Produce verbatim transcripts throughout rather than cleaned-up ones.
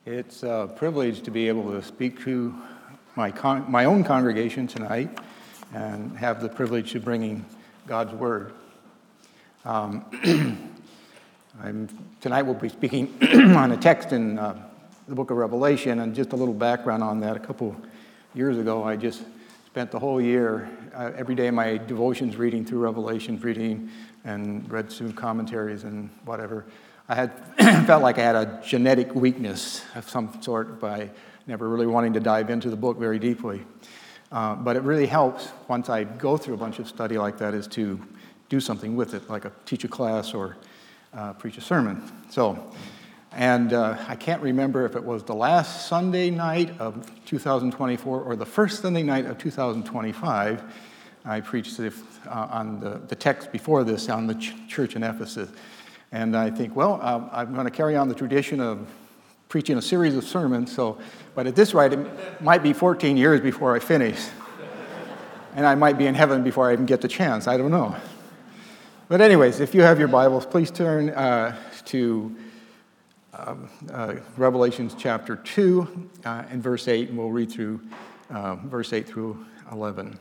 It's a privilege to be able to speak to my con- my own congregation tonight and have the privilege of bringing God's Word. Um, I'm, tonight we'll be speaking on a text in uh, the book of Revelation, and just a little background on that. A couple years ago, I just spent the whole year, uh, every day, my devotions reading through Revelation, reading and read through commentaries and whatever. I had felt like I had a genetic weakness of some sort by never really wanting to dive into the book very deeply. Uh, but it really helps once I go through a bunch of study like that is to do something with it, like a teach a class or uh, preach a sermon. So, and uh, I can't remember if it was the last Sunday night of two thousand twenty-four or the first Sunday night of two thousand twenty-five, I preached the, uh, on the, the text before this on the ch- church in Ephesus. And I think, well, uh, I'm going to carry on the tradition of preaching a series of sermons. So, but at this rate, it might be fourteen years before I finish. And I might be in heaven before I even get the chance. I don't know. But anyways, if you have your Bibles, please turn uh, to um, uh, Revelation chapter two uh, and verse eight, and we'll read through uh, verse eight through eleven.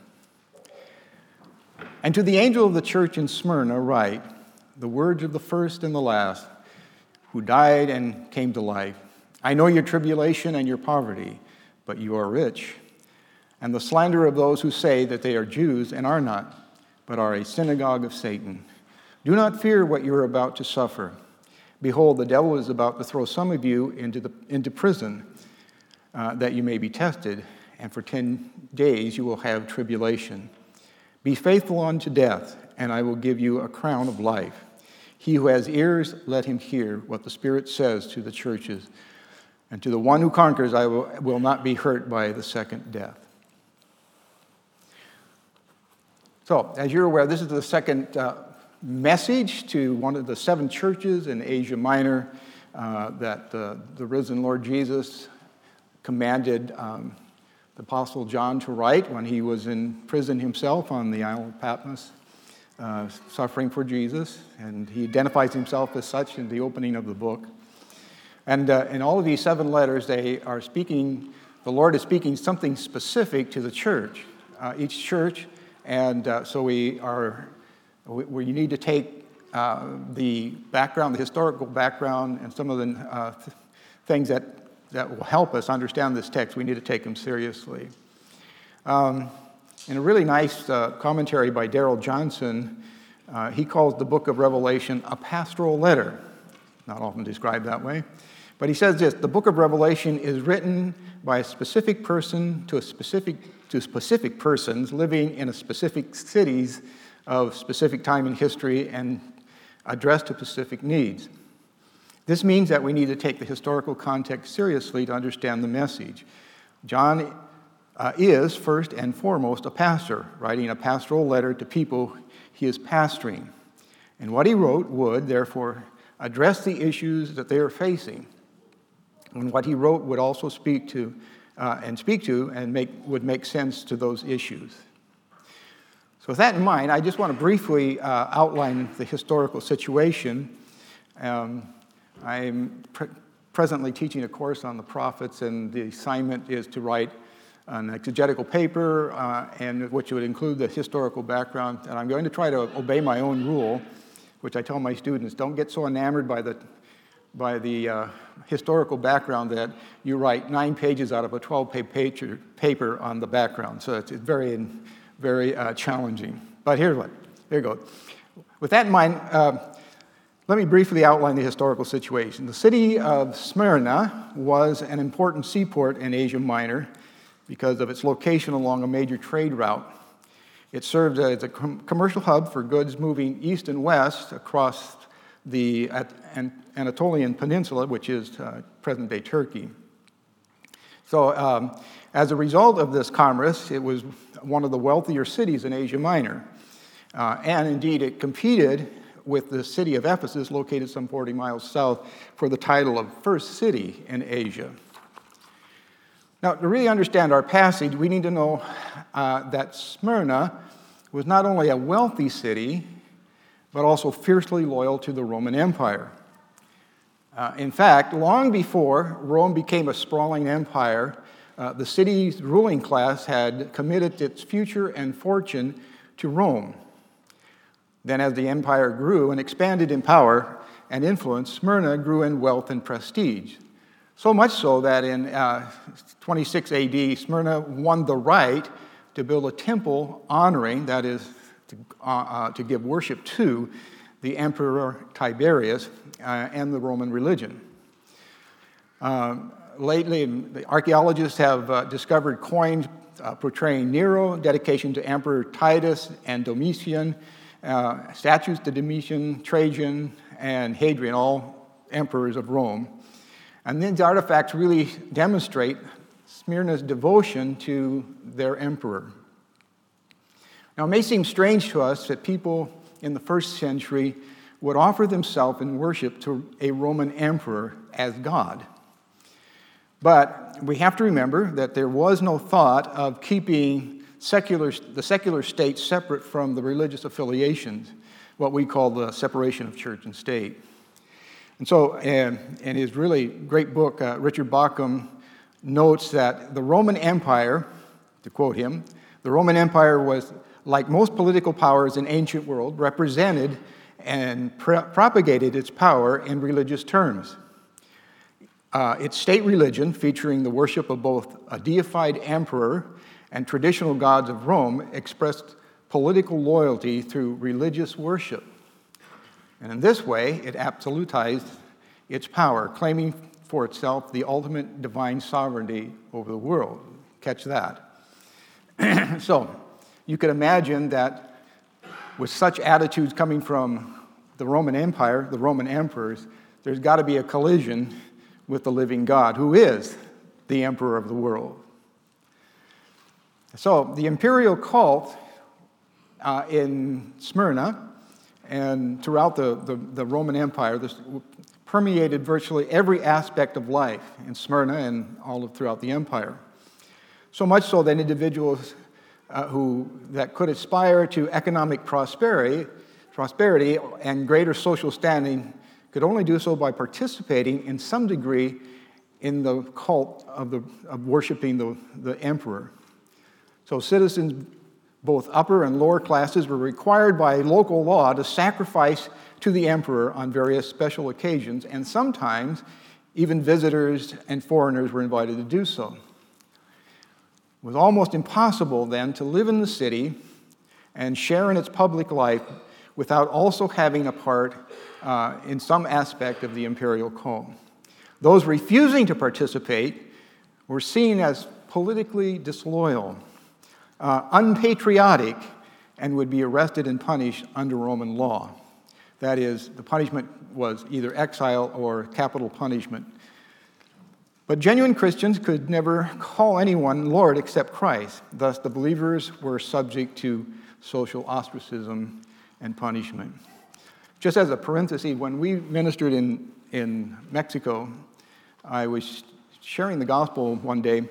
And to the angel of the church in Smyrna write, the words of the first and the last, who died and came to life. I know your tribulation and your poverty, but you are rich. And the slander of those who say that they are Jews and are not, but are a synagogue of Satan. Do not fear what you are about to suffer. Behold, the devil is about to throw some of you into, the, into prison, uh, that you may be tested, and for ten days you will have tribulation. Be faithful unto death, and I will give you a crown of life. He who has ears, let him hear what the Spirit says to the churches. And to the one who conquers, I will, will not be hurt by the second death. So, as you're aware, this is the second uh, message to one of the seven churches in Asia Minor uh, that uh, the risen Lord Jesus commanded um, the Apostle John to write when he was in prison himself on the Isle of Patmos. Uh, suffering for Jesus, and he identifies himself as such in the opening of the book. And uh, in all of these seven letters, they are speaking, the Lord is speaking something specific to the church, uh, each church, and uh, so we are, we, we need to take uh, the background, the historical background, and some of the uh, th- things that, that will help us understand this text. We need to take them seriously. Um, In a really nice uh, commentary by Darrell Johnson, uh, he calls the book of Revelation a pastoral letter. Not often described that way. But he says this, the book of Revelation is written by a specific person to a specific to specific persons living in a specific cities of specific time in history and addressed to specific needs. This means that we need to take the historical context seriously to understand the message. John Uh, is, first and foremost, a pastor, writing a pastoral letter to people he is pastoring. And what he wrote would, therefore, address the issues that they are facing. And what he wrote would also speak to, uh, and speak to, and make would make sense to those issues. So with that in mind, I just want to briefly uh, outline the historical situation. Um, I'm pre- presently teaching a course on the prophets, and the assignment is to write an exegetical paper, uh, and which would include the historical background. And I'm going to try to obey my own rule, which I tell my students, don't get so enamored by the by the uh, historical background that you write nine pages out of a twelve-page paper on the background. So it's very, very uh, challenging. But here's what, here you go. With that in mind, uh, let me briefly outline the historical situation. The city of Smyrna was an important seaport in Asia Minor, because of its location along a major trade route. It served as a com- commercial hub for goods moving east and west across the An- Anatolian Peninsula, which is uh, present-day Turkey. So um, as a result of this commerce, it was one of the wealthier cities in Asia Minor. Uh, and indeed, it competed with the city of Ephesus, located some forty miles south, for the title of first city in Asia. Now, to really understand our passage, we need to know uh, that Smyrna was not only a wealthy city, but also fiercely loyal to the Roman Empire. Uh, in fact, long before Rome became a sprawling empire, uh, the city's ruling class had committed its future and fortune to Rome. Then as the empire grew and expanded in power and influence, Smyrna grew in wealth and prestige. So much so that in uh, twenty-six A D, Smyrna won the right to build a temple honoring, that is, to, uh, uh, to give worship to, the Emperor Tiberius uh, and the Roman religion. Um, lately, the archaeologists have uh, discovered coins uh, portraying Nero, dedication to Emperor Titus and Domitian, uh, statues to Domitian, Trajan, and Hadrian, all emperors of Rome. And these artifacts really demonstrate Smyrna's devotion to their emperor. Now, it may seem strange to us that people in the first century would offer themselves in worship to a Roman emperor as God. But we have to remember that there was no thought of keeping secular, the secular state separate from the religious affiliations, what we call the separation of church and state. And so, uh, in his really great book, uh, Richard Bauckham notes that the Roman Empire, to quote him, the Roman Empire was, like most political powers in ancient world, represented and pro- propagated its power in religious terms. Uh, its state religion, featuring the worship of both a deified emperor and traditional gods of Rome, expressed political loyalty through religious worship. And in this way, it absolutized its power, claiming for itself the ultimate divine sovereignty over the world. Catch that. So, you could imagine that with such attitudes coming from the Roman Empire, the Roman emperors, there's got to be a collision with the living God, who is the emperor of the world. So, the imperial cult uh, in Smyrna and throughout the, the, the Roman Empire, this permeated virtually every aspect of life in Smyrna and all of throughout the empire. So much so that individuals uh, who that could aspire to economic prosperity, prosperity and greater social standing could only do so by participating in some degree in the cult of, the, of worshiping the, the emperor. So citizens, both upper and lower classes, were required by local law to sacrifice to the emperor on various special occasions, and sometimes even visitors and foreigners were invited to do so. It was almost impossible then to live in the city and share in its public life without also having a part uh, in some aspect of the imperial cult. Those refusing to participate were seen as politically disloyal, Uh, unpatriotic, and would be arrested and punished under Roman law. That is, the punishment was either exile or capital punishment. But genuine Christians could never call anyone Lord except Christ. Thus, the believers were subject to social ostracism and punishment. Just as a parenthesis, when we ministered in, in Mexico, I was sharing the gospel one day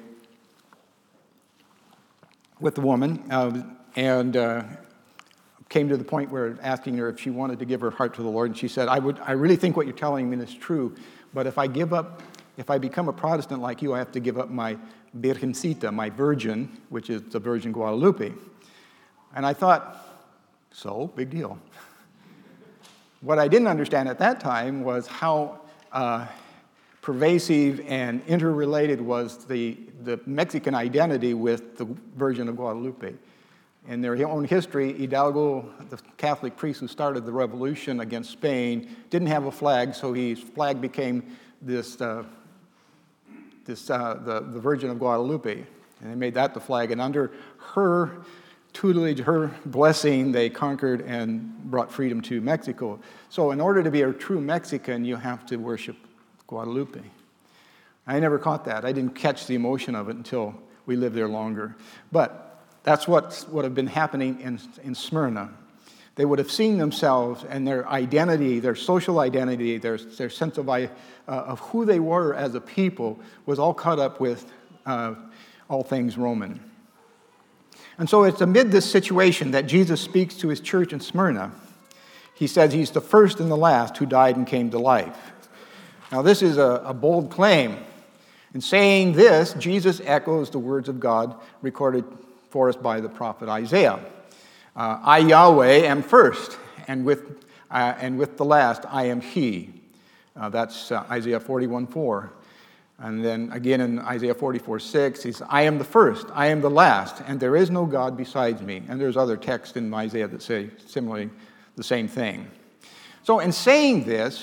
with the woman, uh, and uh, came to the point where asking her if she wanted to give her heart to the Lord, and she said, I would, I really think what you're telling me is true, but if I give up, if I become a Protestant like you, I have to give up my Virgencita, my virgin, which is the Virgin Guadalupe. And I thought, so, big deal. What I didn't understand at that time was how uh, pervasive and interrelated was the, the Mexican identity with the Virgin of Guadalupe. In their own history, Hidalgo, the Catholic priest who started the revolution against Spain, didn't have a flag, so his flag became this, uh, this uh, the, the Virgin of Guadalupe. And they made that the flag. And under her tutelage, her blessing, they conquered and brought freedom to Mexico. So in order to be a true Mexican, you have to worship Guadalupe. I never caught that. I didn't catch the emotion of it until we lived there longer. But that's what would have been happening in, in Smyrna. They would have seen themselves and their identity, their social identity, their, their sense of, uh, of who they were as a people was all caught up with uh, all things Roman. And so it's amid this situation that Jesus speaks to his church in Smyrna. He says he's the first and the last who died and came to life. Now, this is a, a bold claim. In saying this, Jesus echoes the words of God recorded for us by the prophet Isaiah. Uh, I, Yahweh, am first, and with, uh, and with the last I am He. Uh, that's uh, Isaiah forty-one four. And then again in Isaiah forty-four six, he says, I am the first, I am the last, and there is no God besides me. And there's other texts in Isaiah that say similarly the same thing. So in saying this,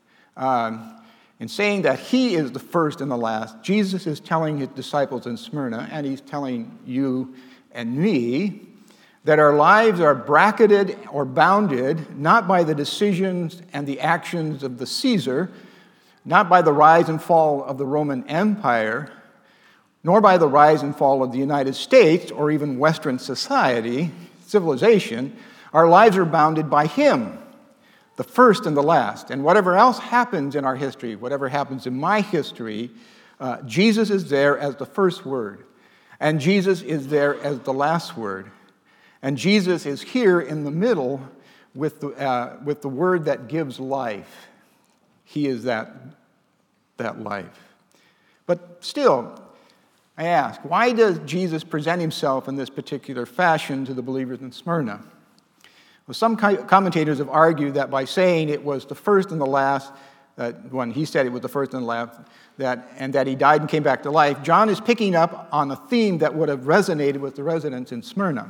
um, in saying that He is the first and the last, Jesus is telling His disciples in Smyrna, and He's telling you and me, that our lives are bracketed or bounded not by the decisions and the actions of the Caesar, not by the rise and fall of the Roman Empire, nor by the rise and fall of the United States or even Western society, civilization. Our lives are bounded by Him, the first and the last. And whatever else happens in our history, whatever happens in my history, uh, Jesus is there as the first word. And Jesus is there as the last word. And Jesus is here in the middle with the, uh, with the word that gives life. He is that, that life. But still, I ask, why does Jesus present Himself in this particular fashion to the believers in Smyrna? Well, some commentators have argued that by saying it was the first and the last, that when He said it was the first and the last, that, and that He died and came back to life, John is picking up on a theme that would have resonated with the residents in Smyrna.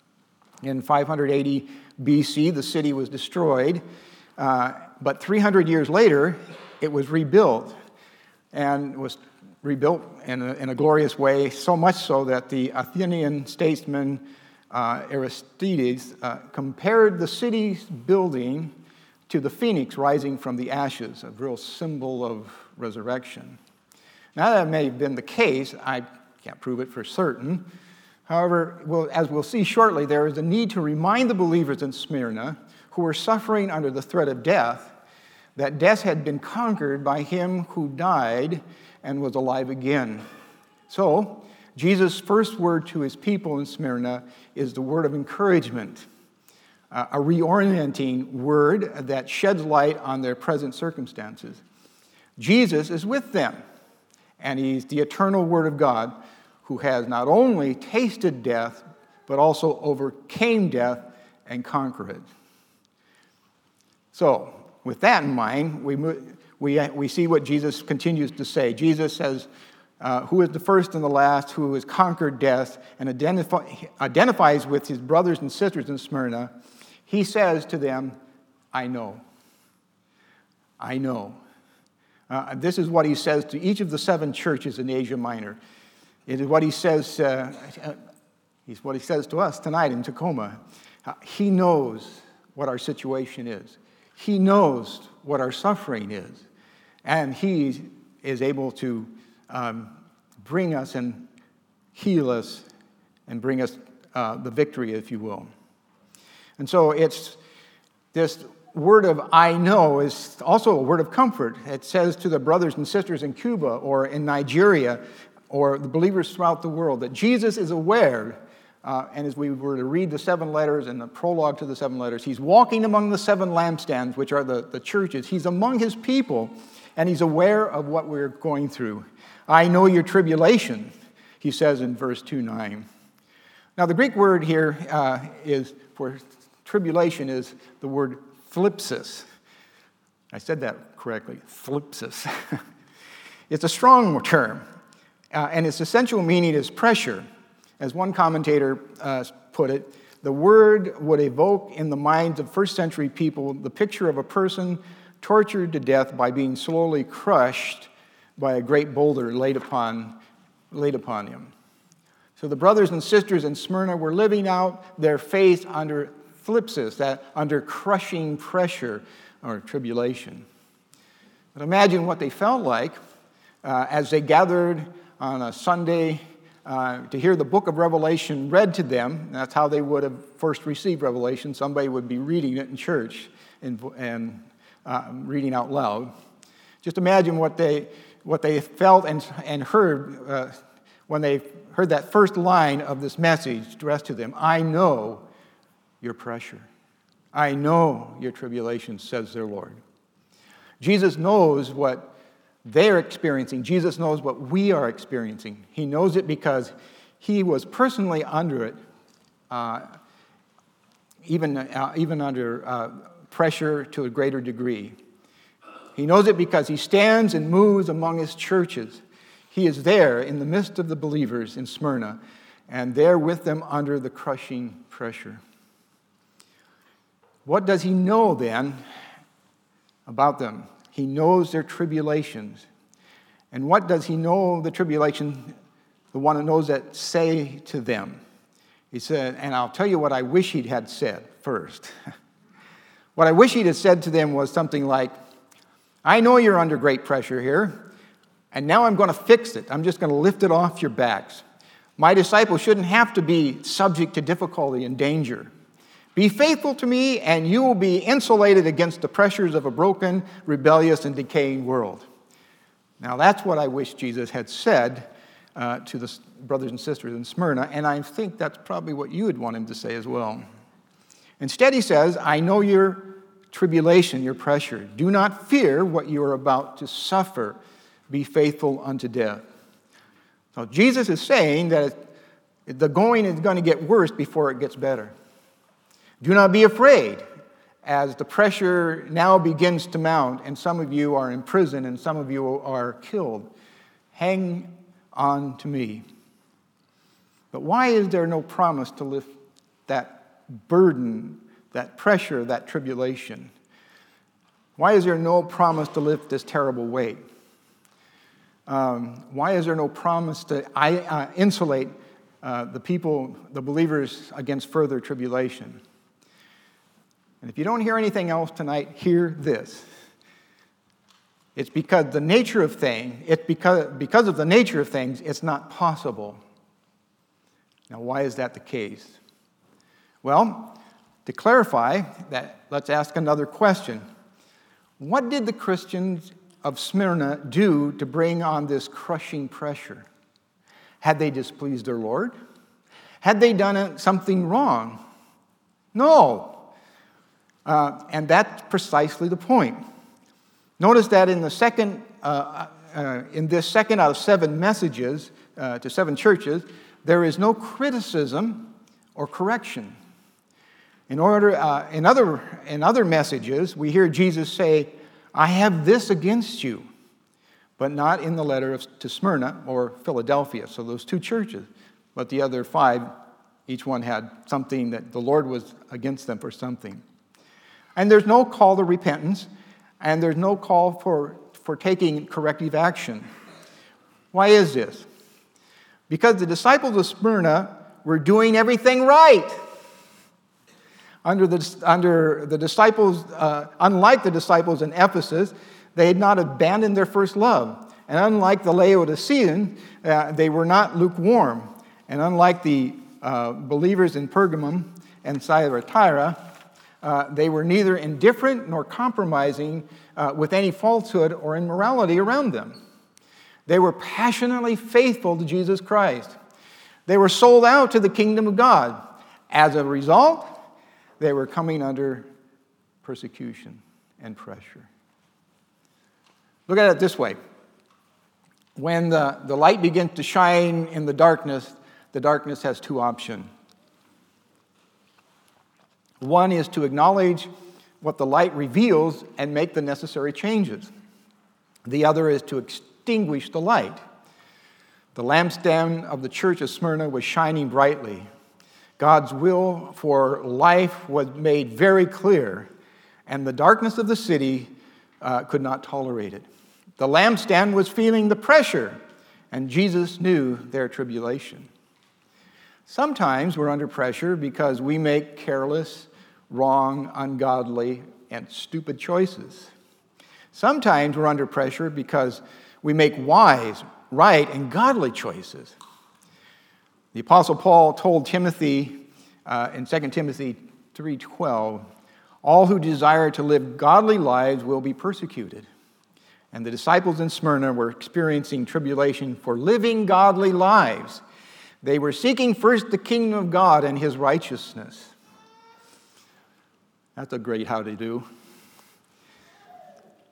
In five hundred eighty B C, the city was destroyed, uh, but three hundred years later, it was rebuilt, and was rebuilt in a, in a glorious way, so much so that the Athenian statesman uh, Aristides uh, compared the city's building to the phoenix rising from the ashes, a real symbol of resurrection. Now, that may have been the case. I can't prove it for certain. However, well, as we'll see shortly, there is a need to remind the believers in Smyrna who were suffering under the threat of death that death had been conquered by Him who died and was alive again. So, Jesus' first word to His people in Smyrna is the word of encouragement, uh, a reorienting word that sheds light on their present circumstances. Jesus is with them, and He's the eternal Word of God, who has not only tasted death, but also overcame death and conquered it. So, with that in mind, we, we, we see what Jesus continues to say. Jesus says, uh, who is the first and the last, who has conquered death, and identify, identifies with His brothers and sisters in Smyrna. He says to them, I know. I know. Uh, this is what He says to each of the seven churches in Asia Minor. It is what He says. Uh, it's what He says to us tonight in Tacoma. Uh, he knows what our situation is. He knows what our suffering is, and He is able to um, bring us and heal us and bring us uh, the victory, if you will. And so it's this word of I know is also a word of comfort. It says to the brothers and sisters in Cuba or in Nigeria, or the believers throughout the world, that Jesus is aware, uh, and as we were to read the seven letters and the prologue to the seven letters, He's walking among the seven lampstands, which are the, the churches. He's among His people, and He's aware of what we're going through. I know your tribulation, He says in verse two nine. Now, the Greek word here uh, is for tribulation is the word thlipsis. I said that correctly, thlipsis. It's a strong term. Uh, and its essential meaning is pressure. As one commentator uh, put it, the word would evoke in the minds of first century people the picture of a person tortured to death by being slowly crushed by a great boulder laid upon, laid upon him. So the brothers and sisters in Smyrna were living out their faith under thlipsis, that under crushing pressure or tribulation. But imagine what they felt like uh, as they gathered on a Sunday uh, to hear the book of Revelation read to them. That's how they would have first received Revelation. Somebody would be reading it in church and, and uh, reading out loud. Just imagine what they what they felt and, and heard uh, when they heard that first line of this message addressed to them. I know your pressure. I know your tribulation, says their Lord. Jesus knows what they're experiencing. Jesus knows what we are experiencing. He knows it because he was personally under it, uh, even, uh, even under uh, pressure to a greater degree. He knows it because he stands and moves among his churches. He is there in the midst of the believers in Smyrna, and there with them under the crushing pressure. What does he know then about them? He knows their tribulations. And what does he know the tribulation, the one who knows that, say to them? He said, and I'll tell you what I wish he'd had said first. What I wish he'd had said to them was something like, I know you're under great pressure here, and now I'm going to fix it. I'm just going to lift it off your backs. My disciples shouldn't have to be subject to difficulty and danger. Be faithful to me, and you will be insulated against the pressures of a broken, rebellious, and decaying world. Now, that's what I wish Jesus had said uh, to the brothers and sisters in Smyrna, and I think that's probably what you would want him to say as well. Instead, he says, I know your tribulation, your pressure. Do not fear what you are about to suffer. Be faithful unto death. So Jesus is saying that the going is going to get worse before it gets better. Do not be afraid, as the pressure now begins to mount, and some of you are in prison, and some of you are killed. Hang on to me. But why is there no promise to lift that burden, that pressure, that tribulation? Why is there no promise to lift this terrible weight? Um, why is there no promise to uh, insulate uh, the people, the believers, against further tribulation? And if you don't hear anything else tonight, hear this. It's because the nature of things, it's because, because of the nature of things, it's not possible. Now, why is that the case? Well, to clarify that, let's ask another question. What did the Christians of Smyrna do to bring on this crushing pressure? Had they displeased their Lord? Had they done something wrong? No. Uh, and that's precisely the point. Notice that in the second, uh, uh, in this second out of seven messages uh, to seven churches, there is no criticism or correction. In order, uh, in other in other messages, we hear Jesus say, "I have this against you," but not in the letter of, to Smyrna or Philadelphia. So those two churches, but the other five, each one had something that the Lord was against them for something. And there's no call to repentance, and there's no call for, for taking corrective action. Why is this? Because the disciples of Smyrna were doing everything right. Under the, under the disciples, uh, unlike the disciples in Ephesus, they had not abandoned their first love. And unlike the Laodiceans, uh, they were not lukewarm. And unlike the uh, believers in Pergamum and Thyatira, Uh, they were neither indifferent nor compromising uh, with any falsehood or immorality around them. They were passionately faithful to Jesus Christ. They were sold out to the kingdom of God. As a result, they were coming under persecution and pressure. Look at it this way. When the, the light begins to shine in the darkness, the darkness has two options. One is to acknowledge what the light reveals and make the necessary changes. The other is to extinguish the light. The lampstand of the church of Smyrna was shining brightly. God's will for life was made very clear, and the darkness of the city uh, could not tolerate it. The lampstand was feeling the pressure, and Jesus knew their tribulation. Sometimes we're under pressure because we make careless, wrong, ungodly, and stupid choices. Sometimes we're under pressure because we make wise, right, and godly choices. The Apostle Paul told Timothy uh, in Second Timothy three twelve, all who desire to live godly lives will be persecuted. And the disciples in Smyrna were experiencing tribulation for living godly lives. They were seeking first the kingdom of God and his righteousness. That's a great how to do.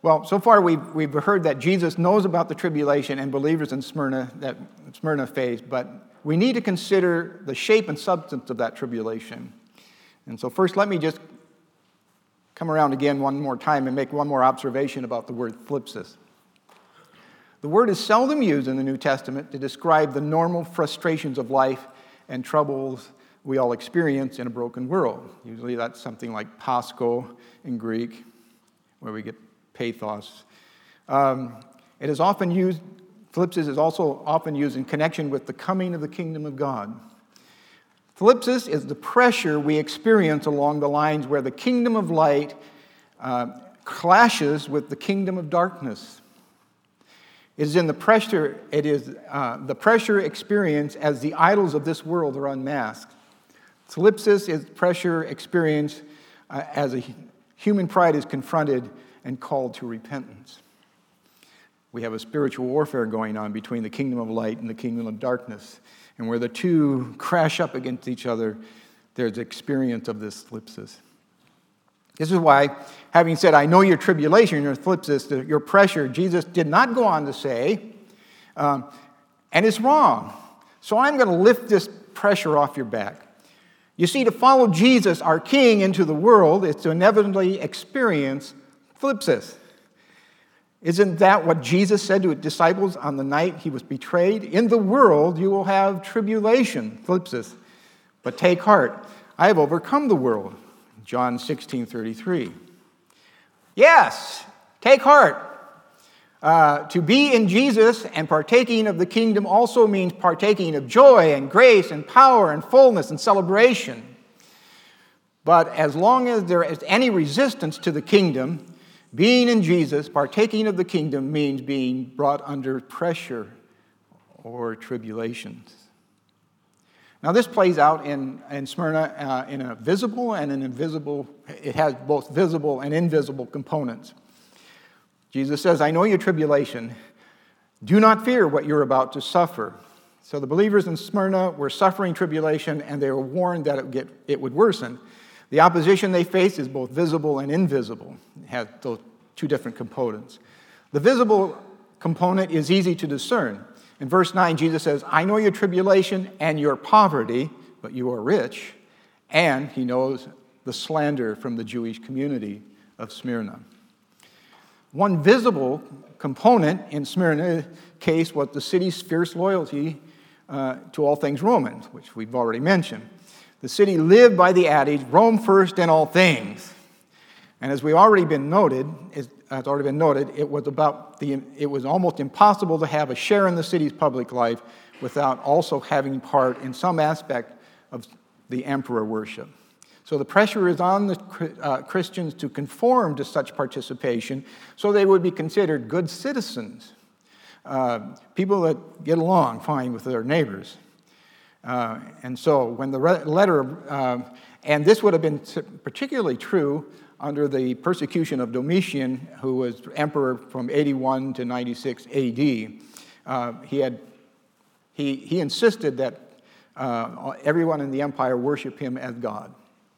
Well, so far we've, we've heard that Jesus knows about the tribulation and believers in Smyrna that Smyrna face, but we need to consider the shape and substance of that tribulation. And so first, let me just come around again one more time and make one more observation about the word thlipsis. The word is seldom used in the New Testament to describe the normal frustrations of life and troubles we all experience in a broken world. Usually that's something like pasko in Greek, where we get pathos. Um, it is often used, thlipsis is also often used in connection with the coming of the kingdom of God. Thlipsis is the pressure we experience along the lines where the kingdom of light uh, clashes with the kingdom of darkness. It is in the pressure, it is uh, the pressure experienced as the idols of this world are unmasked. Thlipsis is pressure experienced uh, as a human pride is confronted and called to repentance. We have a spiritual warfare going on between the kingdom of light and the kingdom of darkness. And where the two crash up against each other, there's experience of this thlipsis. This is why, having said, I know your tribulation, your thlipsis, your pressure, Jesus did not go on to say, um, and it's wrong, so I'm going to lift this pressure off your back. You see, to follow Jesus, our King, into the world is to inevitably experience thlipsis. Isn't that what Jesus said to his disciples on the night he was betrayed? In the world you will have tribulation, thlipsis, but take heart, I have overcome the world. John sixteen thirty-three. Yes, take heart. Uh, to be in Jesus and partaking of the kingdom also means partaking of joy and grace and power and fullness and celebration. But as long as there is any resistance to the kingdom, being in Jesus, partaking of the kingdom, means being brought under pressure or tribulations. Now, this plays out in, in Smyrna uh, in a visible and an invisible, it has both visible and invisible components. Jesus says, I know your tribulation. Do not fear what you're about to suffer. So the believers in Smyrna were suffering tribulation, and they were warned that it, would get, it would worsen. The opposition they face is both visible and invisible. It has those two different components. The visible component is easy to discern. In verse nine, Jesus says, I know your tribulation and your poverty, but you are rich. And he knows the slander from the Jewish community of Smyrna. One visible component in Smyrna's case was the city's fierce loyalty uh, to all things Roman, which we've already mentioned. The city lived by the adage, Rome first in all things. And as we already been noted, as already been noted, it was about the it was almost impossible to have a share in the city's public life without also having part in some aspect of the emperor worship. So the pressure is on the uh, Christians to conform to such participation so they would be considered good citizens, uh, people that get along fine with their neighbors. Uh, and so when the re- letter, uh, and this would have been particularly true under the persecution of Domitian, who was emperor from eighty-one to ninety-six A D. Uh, he had he he insisted that uh, everyone in the empire worship him as God.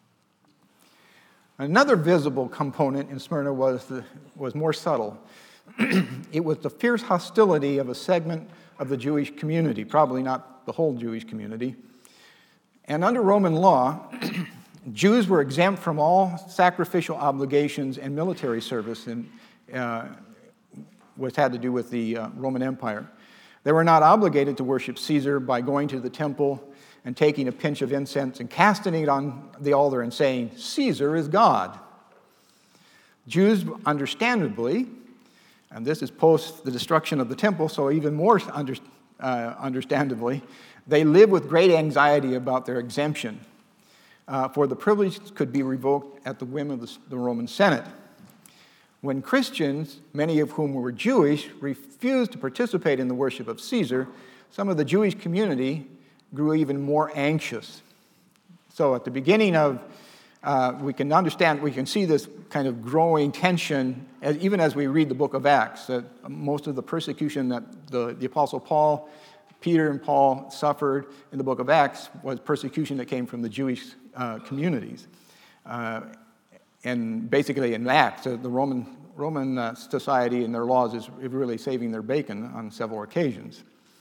Another visible component in Smyrna was the, was more subtle. It was the fierce hostility of a segment of the Jewish community, probably not the whole Jewish community. And under Roman law, Jews were exempt from all sacrificial obligations and military service, in, uh, which had to do with the uh, Roman Empire. They were not obligated to worship Caesar by going to the temple and taking a pinch of incense and casting it on the altar and saying, Caesar is God. Jews, understandably, and this is post the destruction of the temple, so even more under, uh, understandably, they live with great anxiety about their exemption, uh, for the privilege could be revoked at the whim of the, the Roman Senate. When Christians, many of whom were Jewish, refused to participate in the worship of Caesar, some of the Jewish community grew even more anxious. So at the beginning of, uh, we can understand, we can see this kind of growing tension, as, even as we read the book of Acts, that most of the persecution that the, the Apostle Paul, Peter and Paul suffered in the book of Acts was persecution that came from the Jewish uh, communities. Uh, and basically in Acts, the Roman Roman uh, society and their laws is really saving their bacon on several occasions.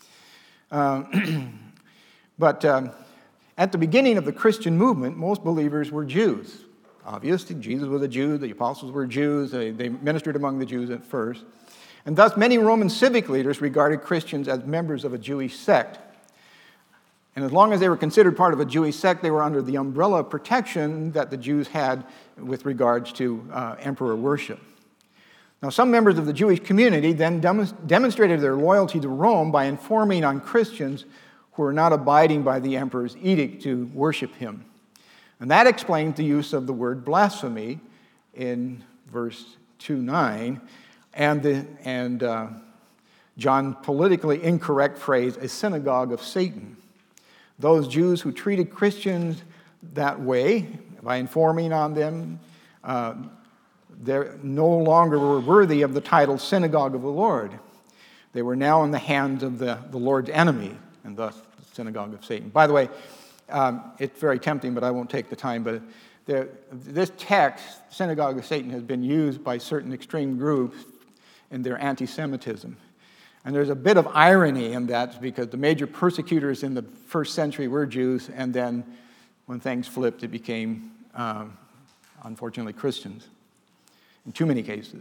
Um, but um, at the beginning of the Christian movement, most believers were Jews. Obviously, Jesus was a Jew, the apostles were Jews, they, they ministered among the Jews at first. And thus, many Roman civic leaders regarded Christians as members of a Jewish sect. And as long as they were considered part of a Jewish sect, they were under the umbrella of protection that the Jews had with regards to uh, emperor worship. Now, some members of the Jewish community then dem- demonstrated their loyalty to Rome by informing on Christians who were not abiding by the emperor's edict to worship him. And that explains the use of the word blasphemy in verse two nine, and the and uh, John's politically incorrect phrase, a synagogue of Satan. Those Jews who treated Christians that way, by informing on them, uh, they no longer were worthy of the title synagogue of the Lord. They were now in the hands of the, the Lord's enemy, and thus the synagogue of Satan. By the way, um, it's very tempting, but I won't take the time, but there, this text, synagogue of Satan, has been used by certain extreme groups in their anti-Semitism. And there's a bit of irony in that because the major persecutors in the first century were Jews, and then when things flipped, it became, um, unfortunately, Christians in too many cases.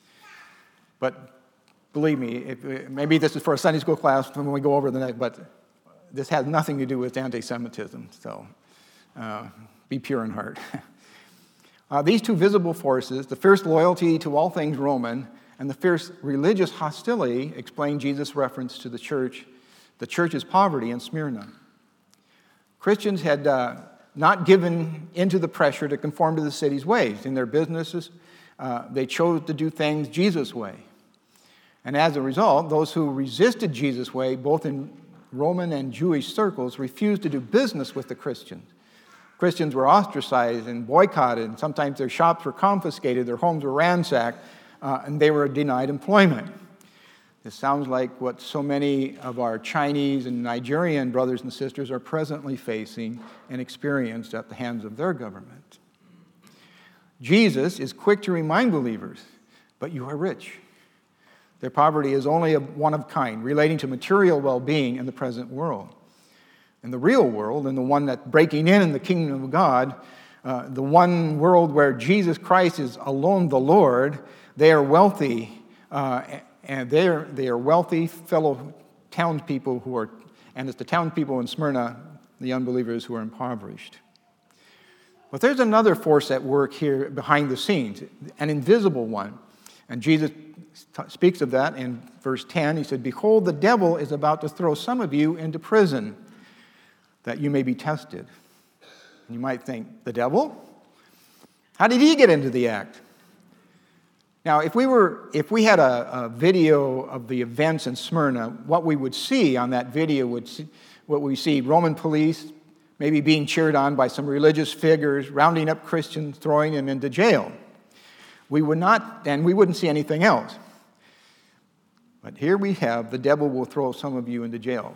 But believe me, if, maybe this is for a Sunday school class when we go over the next, but this has nothing to do with anti-Semitism, so uh, be pure in heart. uh, these two visible forces, the fierce loyalty to all things Roman and the fierce religious hostility, explain Jesus' reference to the church, the church's poverty in Smyrna. Christians had uh, not given into the pressure to conform to the city's ways. In their businesses, uh, they chose to do things Jesus' way. And as a result, those who resisted Jesus' way, both in Roman and Jewish circles, refused to do business with the Christians. Christians were ostracized and boycotted, and sometimes their shops were confiscated, their homes were ransacked, uh, and they were denied employment. This sounds like what so many of our Chinese and Nigerian brothers and sisters are presently facing and experienced at the hands of their government. Jesus is quick to remind believers, but you are rich. Their poverty is only a one of kind, relating to material well-being in the present world. In the real world, in the one that's breaking in in the kingdom of God, uh, the one world where Jesus Christ is alone the Lord, they are wealthy, uh, and they are, they are wealthy fellow townspeople who are, and it's the townspeople in Smyrna, the unbelievers, who are impoverished. But there's another force at work here behind the scenes, an invisible one. And Jesus speaks of that in verse ten. He said, "Behold, the devil is about to throw some of you into prison, that you may be tested." And you might think, the devil? How did he get into the act? Now, if we were, if we had a, a video of the events in Smyrna, what we would see on that video would see, what we see, Roman police maybe being cheered on by some religious figures, rounding up Christians, throwing them into jail. We would not, and we wouldn't see anything else. But here we have, the devil will throw some of you into jail.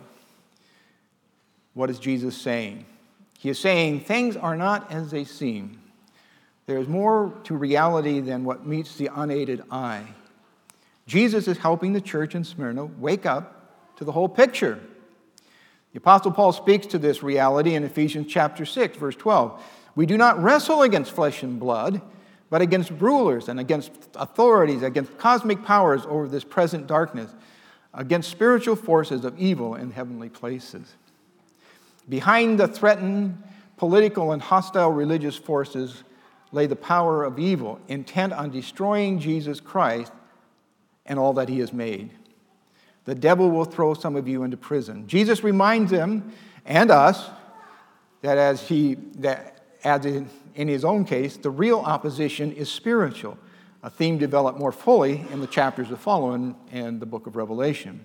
What is Jesus saying? He is saying things are not as they seem. There is more to reality than what meets the unaided eye. Jesus is helping the church in Smyrna wake up to the whole picture. The Apostle Paul speaks to this reality in Ephesians chapter six, verse twelve. "We do not wrestle against flesh and blood, but against rulers and against authorities, against cosmic powers over this present darkness, against spiritual forces of evil in heavenly places." Behind the threatened political and hostile religious forces lay the power of evil, intent on destroying Jesus Christ and all that he has made. The devil will throw some of you into prison. Jesus reminds them and us that as he that as in, in his own case, the real opposition is spiritual, a theme developed more fully in the chapters that follow in, in the book of Revelation.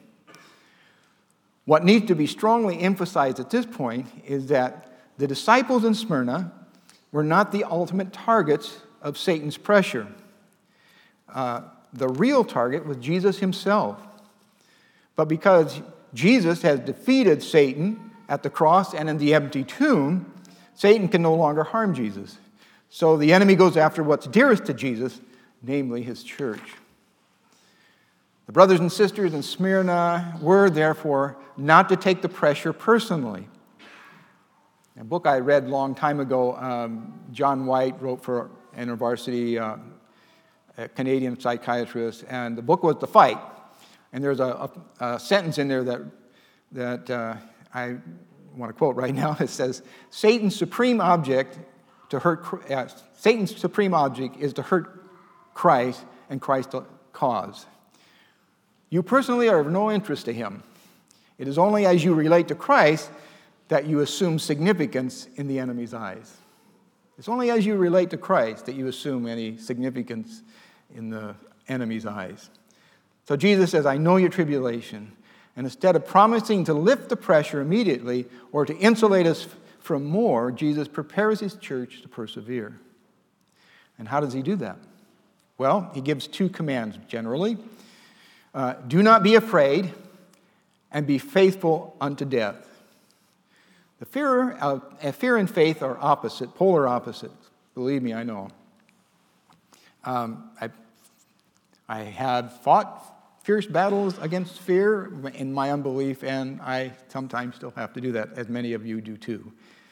What needs to be strongly emphasized at this point is that the disciples in Smyrna were not the ultimate targets of Satan's pressure. Uh, the real target was Jesus himself. But because Jesus has defeated Satan at the cross and in the empty tomb, Satan can no longer harm Jesus. So the enemy goes after what's dearest to Jesus, namely his church. The brothers and sisters in Smyrna were, therefore, not to take the pressure personally. A book I read a long time ago, um, John White wrote for InterVarsity, uh, a Canadian psychiatrist, and the book was The Fight. And there's a, a, a sentence in there that, that uh, I want to quote right now. It says, Satan's supreme object to hurt uh, Satan's supreme object is to hurt Christ and Christ's cause. You personally are of no interest to him. It is only as you relate to Christ that you assume significance in the enemy's eyes. It's only as you relate to Christ that you assume any significance in the enemy's eyes. So Jesus says, I know your tribulation. And instead of promising to lift the pressure immediately or to insulate us from more, Jesus prepares his church to persevere. And how does he do that? Well, he gives two commands generally. Uh, do not be afraid, and be faithful unto death. The fear, uh, fear and faith are opposite, polar opposites. Believe me, I know. Um, I, I have fought fierce battles against fear in my unbelief, and I sometimes still have to do that, as many of you do too.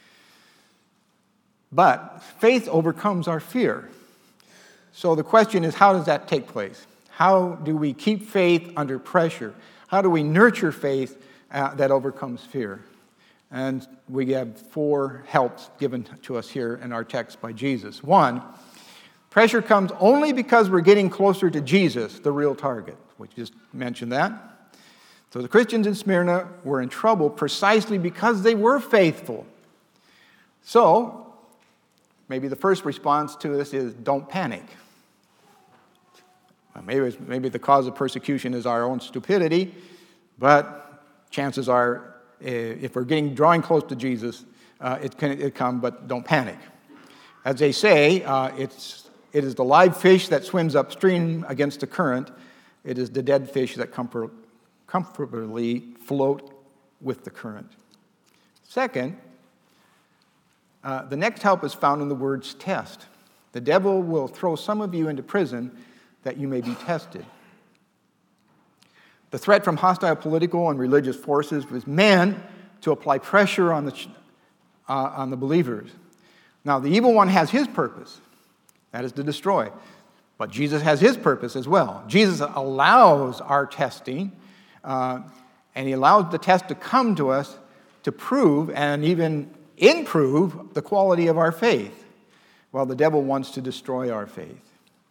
But faith overcomes our fear. So the question is, how does that take place? How do we keep faith under pressure? How do we nurture faith uh, that overcomes fear? And we have four helps given to us here in our text by Jesus. One, pressure comes only because we're getting closer to Jesus, the real target. We just mentioned that. So the Christians in Smyrna were in trouble precisely because they were faithful. So maybe the first response to this is don't panic. Maybe, maybe the cause of persecution is our own stupidity, but chances are, if we're getting drawing close to Jesus, uh, it can it come, but don't panic. As they say, uh, it's it is the live fish that swims upstream against the current. It is the dead fish that comfort, comfortably float with the current. Second, uh, the next help is found in the words test. The devil will throw some of you into prison that you may be tested. The threat from hostile political and religious forces was meant to apply pressure on the, uh, on the believers. Now, the evil one has his purpose, that is to destroy. But Jesus has his purpose as well. Jesus allows our testing, uh, and he allows the test to come to us to prove and even improve the quality of our faith, while the devil wants to destroy our faith.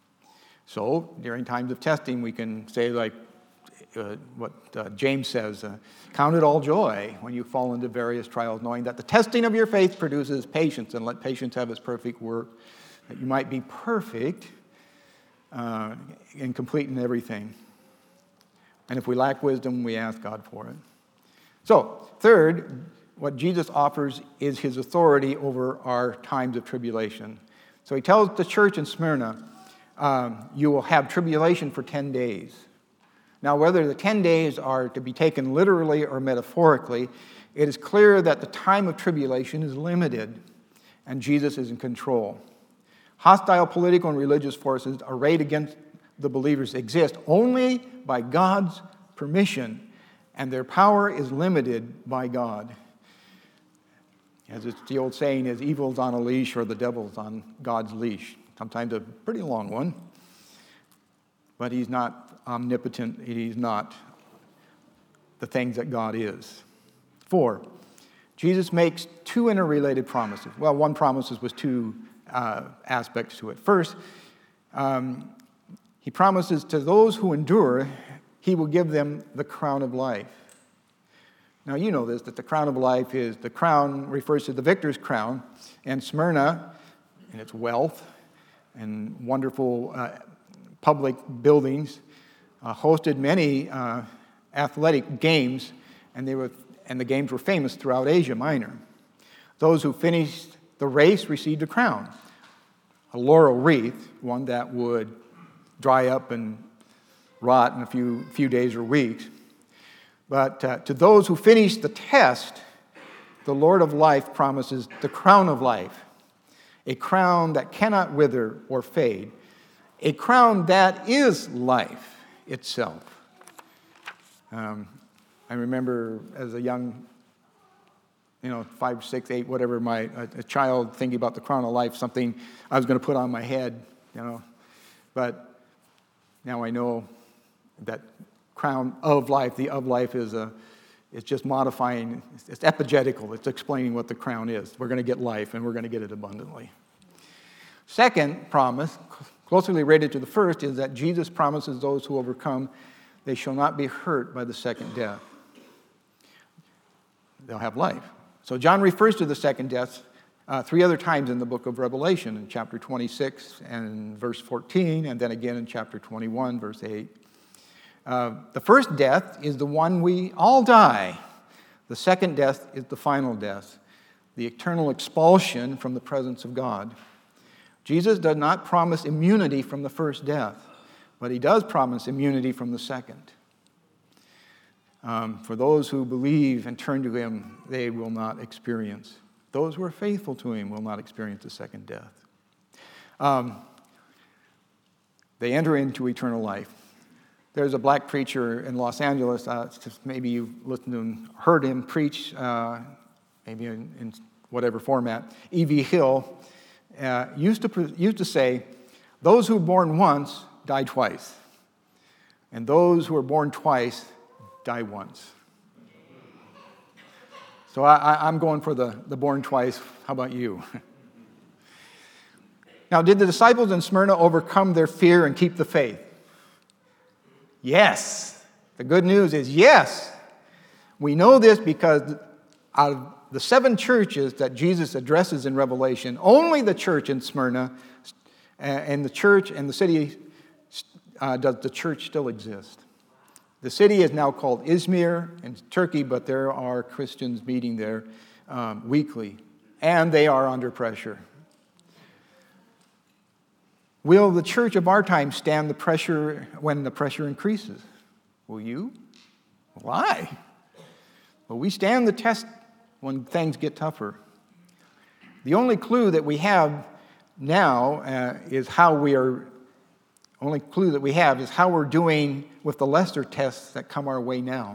So, during times of testing, we can say, like uh, what uh, James says, uh, count it all joy when you fall into various trials, knowing that the testing of your faith produces patience, and let patience have its perfect work, that you might be perfect uh, and complete in everything. And if we lack wisdom, we ask God for it. So, third, what Jesus offers is his authority over our times of tribulation. So he tells the church in Smyrna, Um, you will have tribulation for ten days. Now, whether the ten days are to be taken literally or metaphorically, it is clear that the time of tribulation is limited, and Jesus is in control. Hostile political and religious forces arrayed against the believers exist only by God's permission, and their power is limited by God. As it's the old saying is, evil's on a leash or the devil's on God's leash. Sometimes a pretty long one. But he's not omnipotent. He's not the things that God is. Four, Jesus makes two interrelated promises. Well, one promise was two uh, aspects to it. First, um, he promises to those who endure, he will give them the crown of life. Now, you know this, that the crown of life is, the crown refers to the victor's crown, and Smyrna, and its wealth, and wonderful uh, public buildings, uh, hosted many uh, athletic games, and they were and the games were famous throughout Asia Minor. Those who finished the race received a crown, a laurel wreath, one that would dry up and rot in a few few days or weeks. But uh, to those who finished the test, the Lord of life promises the crown of life. A crown that cannot wither or fade, a crown that is life itself. Um, I remember as a young, you know, five, six, eight, whatever, my a, a child thinking about the crown of life, something I was going to put on my head, you know. But now I know that crown of life, the of life is a, it's just modifying, it's epigetical, it's explaining what the crown is. We're going to get life, and we're going to get it abundantly. Second promise, closely related to the first, is that Jesus promises those who overcome, they shall not be hurt by the second death. They'll have life. So John refers to the second death uh, three other times in the book of Revelation, in chapter twenty-six and verse fourteen, and then again in chapter twenty-one, verse eight. Uh, the first death is the one we all die. The second death is the final death, the eternal expulsion from the presence of God. Jesus does not promise immunity from the first death, but he does promise immunity from the second. Um, for those who believe and turn to him, they will not experience. Those who are faithful to him will not experience the second death. Um, they enter into eternal life. There's a black preacher in Los Angeles, uh, maybe you've listened to him, heard him preach, uh, maybe in, in whatever format, E V Hill, uh, used to, used to say, those who are born once die twice, and those who are born twice die once. So I, I, I'm going for the, the born twice. How about you? Now, did the disciples in Smyrna overcome their fear and keep the faith? Yes. The good news is yes. We know this because out of the seven churches that Jesus addresses in Revelation, only the church in Smyrna and the church and the city, uh, does the church still exist. The city is now called Izmir in Turkey, but there are Christians meeting there um, weekly, and they are under pressure. Will the church of our time stand the pressure when the pressure increases? Will you? Why? Well, we stand the test when things get tougher. The only clue that we have now uh, is how we are, only clue that we have is how we're doing with the lesser tests that come our way now.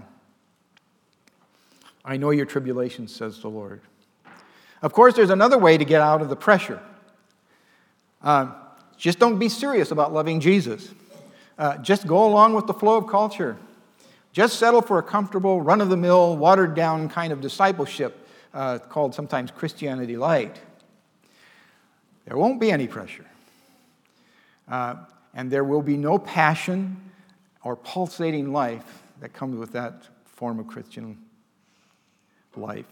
I know your tribulation, says the Lord. Of course, there's another way to get out of the pressure. Uh, just don't be serious about loving Jesus. Uh, just go along with the flow of culture. Just settle for a comfortable, run-of-the-mill, watered-down kind of discipleship uh, called sometimes Christianity Light. There won't be any pressure. Uh, and there will be no passion or pulsating life that comes with that form of Christian life.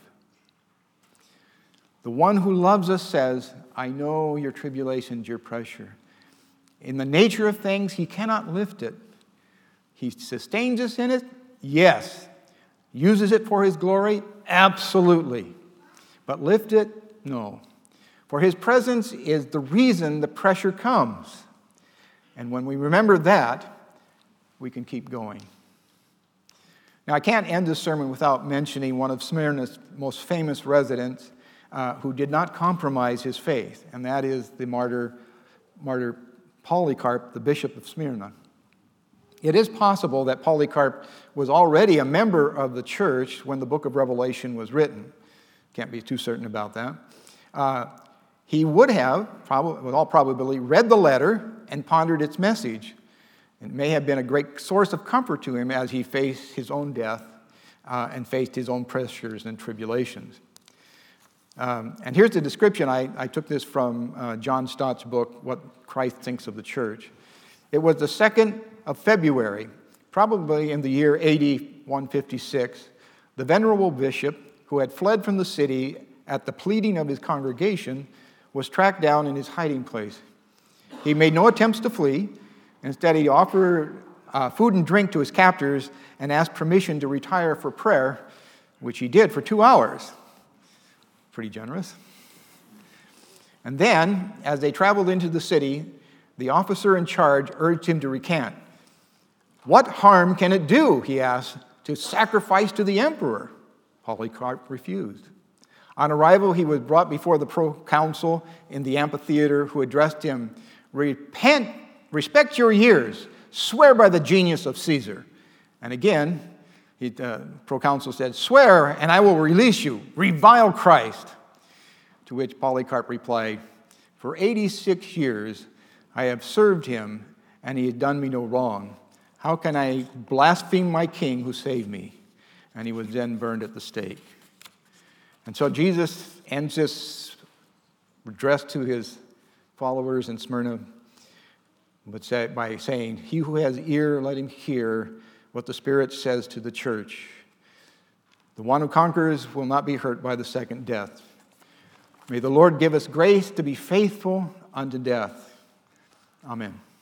The one who loves us says, I know your tribulations, your pressure. In the nature of things, he cannot lift it. He sustains us in it, yes. Uses it for his glory, absolutely. But lift it, no. For his presence is the reason the pressure comes. And when we remember that, we can keep going. Now, I can't end this sermon without mentioning one of Smyrna's most famous residents uh, who did not compromise his faith, and that is the martyr, martyr Polycarp, the bishop of Smyrna. It is possible that Polycarp was already a member of the church when the book of Revelation was written. Can't be too certain about that. Uh, he would have, probably, with all probability, read the letter and pondered its message. It may have been a great source of comfort to him as he faced his own death uh, and faced his own pressures and tribulations. Um, and here's the description. I, I took this from uh, John Stott's book, What Christ Thinks of the Church. It was the second of February, probably in the year A D one fifty-six. The venerable bishop, who had fled from the city at the pleading of his congregation, was tracked down in his hiding place. He made no attempts to flee. Instead, he offered uh, food and drink to his captors and asked permission to retire for prayer, which he did for two hours. Pretty generous. And then, as they traveled into the city, the officer in charge urged him to recant. What harm can it do, he asked, to sacrifice to the emperor? Polycarp refused. On arrival, he was brought before the proconsul in the amphitheater, who addressed him, Repent, respect your years. Swear by the genius of Caesar. And again, he, uh, proconsul said, swear and I will release you. Revile Christ. To which Polycarp replied, for eighty-six years I have served him, and he had done me no wrong. How can I blaspheme my king who saved me? And he was then burned at the stake. And so Jesus ends this address to his followers in Smyrna by saying, he who has ear, let him hear what the Spirit says to the church. The one who conquers will not be hurt by the second death. May the Lord give us grace to be faithful unto death. Amen.